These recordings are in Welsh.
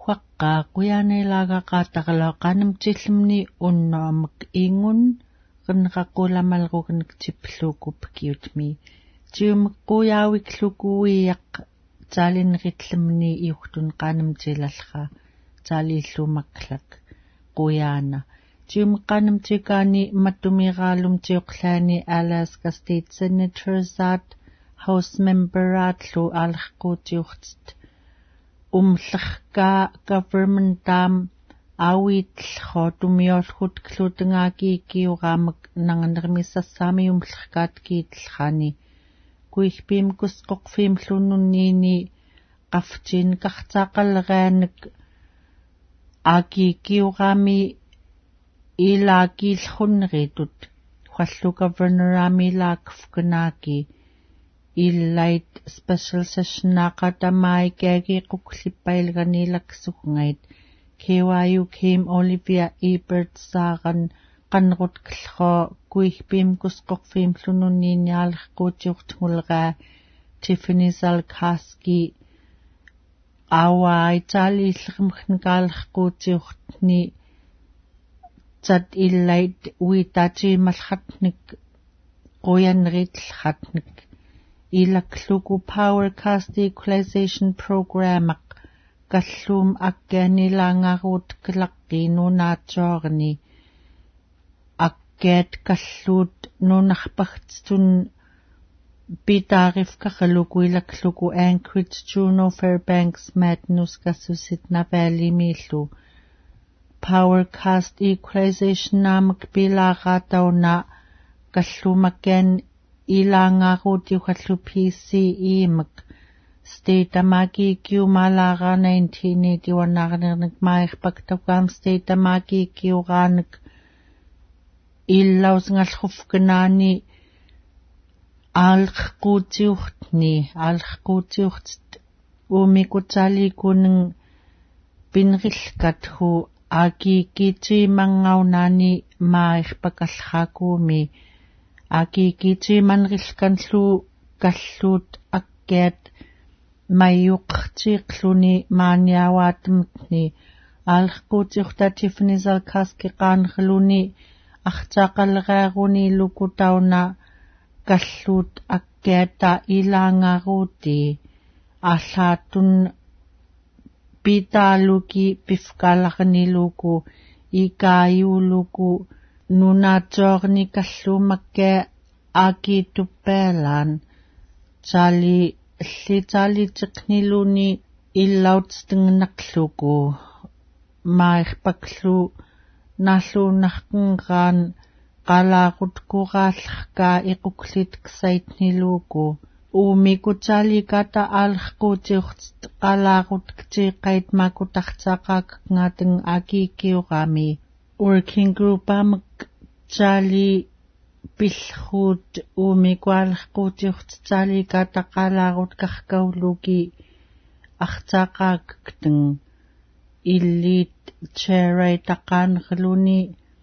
Quaqqa quyaanilaaga qaataqaloqanam tillimni unnoamak ingun qinqaqulamalruganik tipluukupkiutmi tiumekkuyaawiklukuiaq taalinritlimni iuhtun qanam tilalqa taalillumaklak quyaana tiumqanam tikaani mattumigaalum tioqlaani Alaska State Senator Zat House Memberat lu alqquutiuqtit umllerka government dam awitllhotumiolhut klutengakikiuqaamak nanganermissassami umllerkaat kiitlkhani kuihpim kusqoqfim llununniini qaftin qartaaqalleqaanak akikiuqaami ilaakillhunneritut hallu governorami laakfkanaaki illait special session naqatamai kagi quklippailganilaksugngait KYU Kim Olivia Ebert Sagan qanrut klho kuihpim kusqoqfim llununniinialerquutiurtngulqa Tiffany Zalkaski awai taalillermknegaalerquutiurtni tat illait uitatiimallatnik quyanritlhatnik ilakluku Powercast Equalization Program kallum akkaanilaangaruut klaqqiinunaatsoorni akkaat kalluut nunarpagtun pitaarifkaqaluku ilakluku Anchorage Juneau Fairbanks Madnus kassusit navaalimiillu Powercast Equalization naamak pilaaqaatauna kallumakkaan ilaangaruut yuhallu PCE-mak State amaki kiumalaara 1981 mairpaktakam State amaki kiuraanak illausngalrufkanaani aalqquutiurt umikutalikuneng pinrillkathu akikitiimangaunaani mairpakallraakuumi akikitiimanrillkanllu kalluut akkiat mayuqtiiqluni maaniawaatamtni aalqquutiurta Tiffany Zalkaski qaanrluni artaaqalleqaaruni lukutauna kalluut akkiata ilaangaruuti aallatun pitaaluki pifkaalarniluku ikaayuuluku nunaatsoorni kalluumakka akituppeelaan llitaalitikniluni illautstingnaqluku mairpaklu nalluunarqunraan qalaaqutquraallrkaa iquklitqsaitniluku uumikutaalikata aalqquutiurtit qalaaqutqtiiqqait makutartaaqaakngaatang akikiuqaami working group amak taali pillruut uumikualerquutiurtitaalikata qalaaqutqarkauluki artaaqaaktang illiit chairai taqaanrluni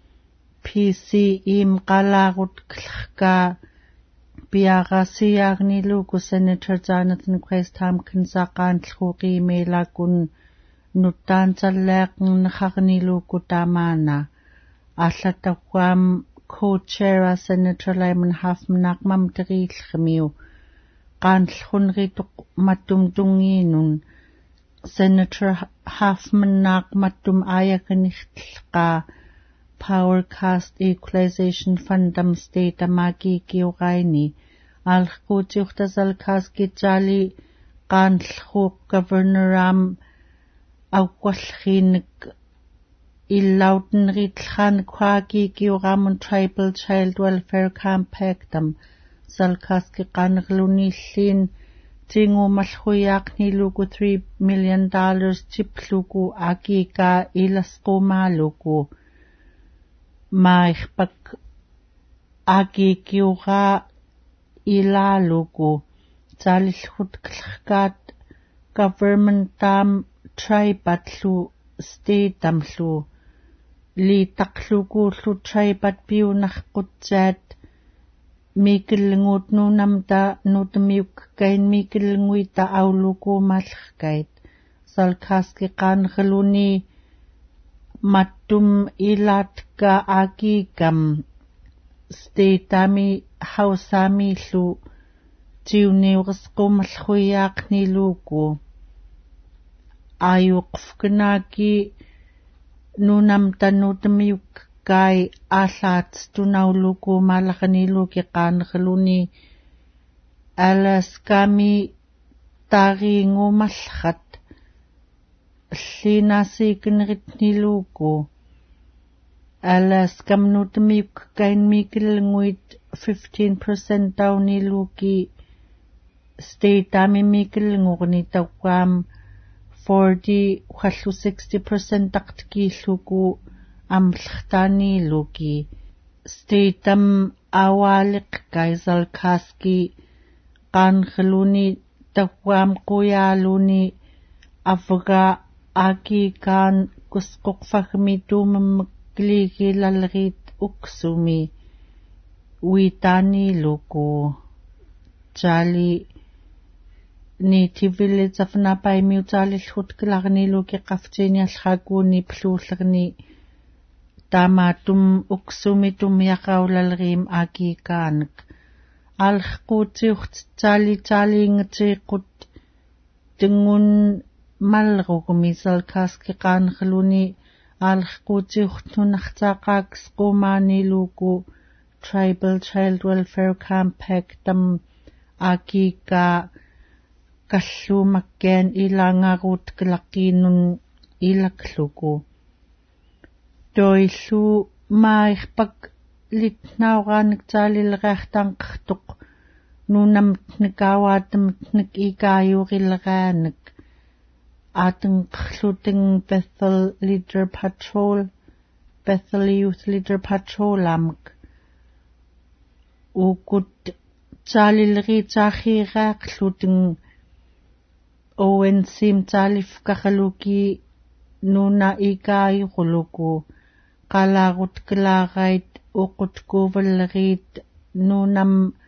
PCE mqalaaqutqllerkaa piaqasiaarniluku Senator Jonathan Quest Tompkins aqaanllruuqiimiilakun nuttaantallaaqnerrarniluku taamaana аллатагуам co-chair Senator Lyman Hoffman aqmamteriillrimiu qaanllhunrituq mattumtungiinun Senator Hoffman aqmattum ayakanirtlqa Powercast Equalization Fundam State amakikiuqaini aalqquutiurta Zalkaski taali qaanllruuq governoram awwallriinik illautenritlhan quakikiuqamun Tribal Child Welfare Compactam Zalkaski qanerlunilliin tingumalhuyaaqniluku $3 million tipluku akika ilasqumaaluku mairpak akikiuqa ilaaluku taalillhutqllerkaat government tam tribatlu state tamlu liitaqlukuullu tribat piunarqutsaat mikilnguut nuunamta nuutamiukkain mikilnguita aulukuumallerkait salkaski qanqaluni mattum ilatka akikam steitami hausami lu tiuniuqsqumalhuyaaqni luku ayuqfknaki nunam tanutamiuk kai alat tunauluku malaqaniluki qanqaluni alaskami taringumalhat llinasikinritniluku alaskam nutamiuk kain mikilnguit 15% tauniluki steitami mikilngurni tawam 40 khallu 60% taqtkilluku amlhtani luki steitam awaliq kaisal kaski qanqaluni tawam quyaluni afga aki kan kusquqfagmitumamkligi lalrit uksumi uitani luku jali native village afnapai miutali lhutklarni luki qaftini alhakuni plullerni tamatum uksumitum yaqaulalrim aki kanak alhqutiuht jali ngtiqut tingun malrugumisal kaski qanqaluni alhqutiuht nunaqtaqaks qumani luku tribal child welfare campaign tam aki ka kallumakken ilangarut klaqinun ilakluku toillu mairpak litnauqanik taalilreartanqartuq nunamtnikaawaatamtnik ikaayurilraanik aatenqarluting Bethel Youth Leader Patrol amak ukut taalilriitaaxiiraaqluting ONCim taalifkaqaluki nuna ikaayuquluku qalaagut klaaqait uqutkuuvallerit nunam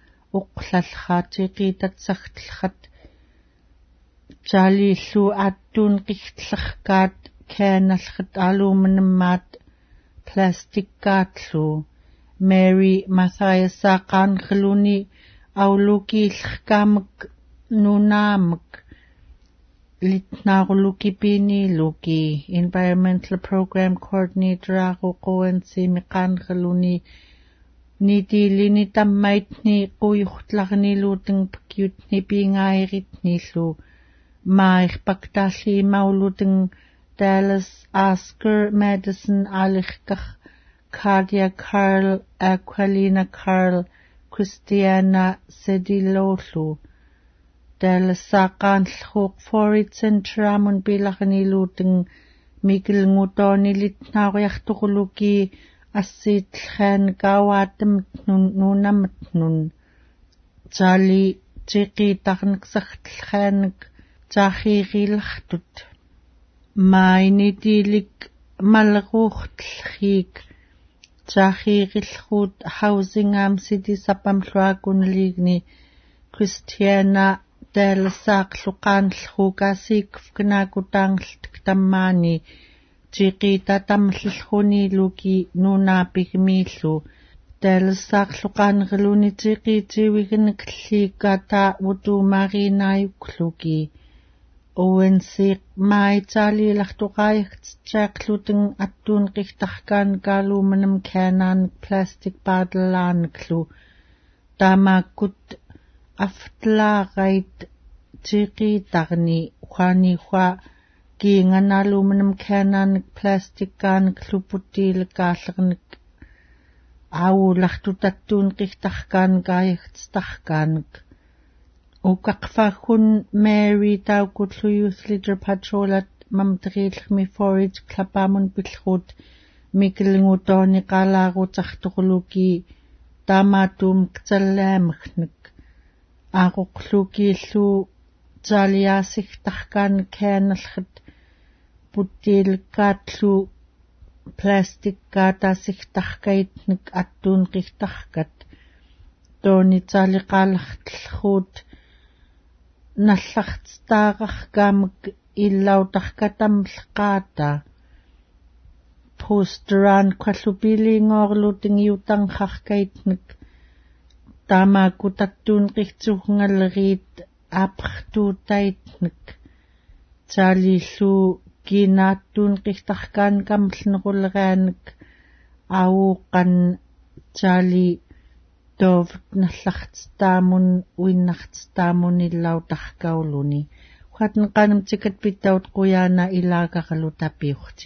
uqlallhaatiqiitatsartlhat jaalillu attun qixtlerkaat kaanallrat aluumanammaat plastikkaatlu Mary Matthias qanqaluni aulukiillrkaamak nunaamak litnaaruluki pini luki environmental program coordinator aqunsi miqanqaluni nitilini tammaitni quyuxtlarni luting pyutni pingairitnillu mairpaktalli mauluting Dallas Oscar Madison Alikhkar Cardia Carl Aquilina Carl Christiana Sedilolu Dallasaqan lhuq forit centramun bilaqni luting mikilngutoni litnaariartuquluki assiitlhaan kaawaattam nunamatnun jali tiqiitarniksartlhaanik jaaxiirilartut mainitilik malruurtlhiik jaaxiirillruut housingam city sapamluakunligni Christiana Dallasaqluqaanllhukaasiikfknaakutaangltak tammaani tiqiitatamllhuni luki nunaapigmiillu Dallasaqluqaanrluni tiqiitiwignikliikata utuumaariinaayukluki ONC maitaalilartuqaayagtjaaqluting attuun qihtarkaan kaaluumanam kaanaanik plastic paadalaaniklu taamaakkut aftlaarait tiqiitarni uqaaniwa kiinganaaluumanam kaanaanik plastikkaanik luputiilikaallernik aawulartutattuun qihtarkaan kaayagtstarkaanik uqaqfaggun Mary taukutlu Youth Leader Patrolat mamteriillermi forage klapaamun pillruut mikilngutooni qalaarutartuquluki taamaatum ktallaamagnik aquqlukiillu taaliaasirtarkaan kaanallrat puttiilkaatlu plastikkaataasirtarkaitnik attuun qihtarkat tooni taaliqaalartlruut nallartstaaqarkaamak illautaqkatamlqaata posteran qallupiliingoorlutingiutangqarkaitnek taamaakkutattuun qirtsugngaleriit aapqtuutaitnek taalillu kiinaattuun qirtarkaan kamlnequlerianek auuqqan taali toovt nallartitaamun uinnartitaamun illautarkauluni Huatnqanam tikat pittaut quyaana ilaaqaqalu tapiurti